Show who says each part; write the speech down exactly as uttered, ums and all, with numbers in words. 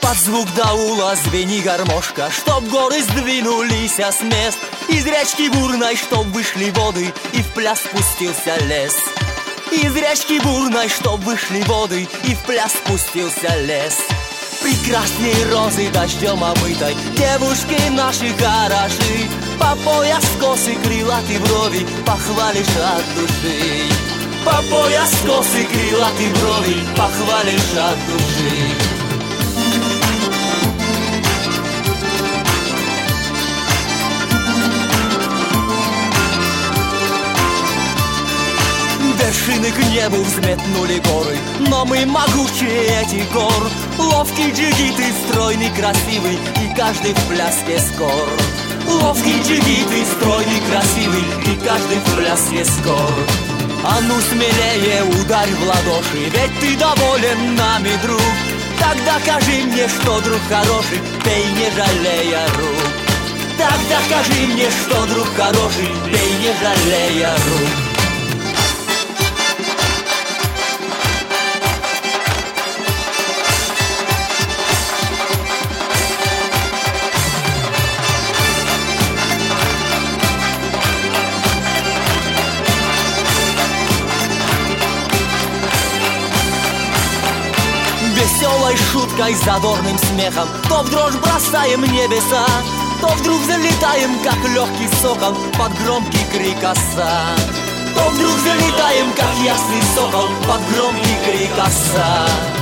Speaker 1: Под звук даула звени гармошка, чтоб горы сдвинулись с мест. Из речки бурной, чтоб вышли воды, и в пляс спустился лес. Из речки бурной, чтоб вышли воды, и в пляс спустился лес. Прекрасней розы дождем омытой, девушки наши хороши. По пояс косы, крылатые брови, похвалишь от души. По пояс косы, крылатые брови, похвалишь от души. Вершины к небу взметнули горы, но мы могучие этих гор. Ловкий джигиты, стройный, красивый, и каждый в пляске скор. Ловкий джигиты, стройный, красивый, и каждый в пляске скор. А ну смелее ударь в ладоши, ведь ты доволен нами, друг. Тогда скажи мне, что, друг хороший, пей, не жалея рук. Тогда скажи мне, что, друг хороший, пей, не жалея рук. Веселой шуткой, задорным смехом то в дрожь бросаем небеса, то вдруг залетаем, как легкий сокол, под громкий крик оса. То вдруг залетаем, как ясный сокол, под громкий крик оса.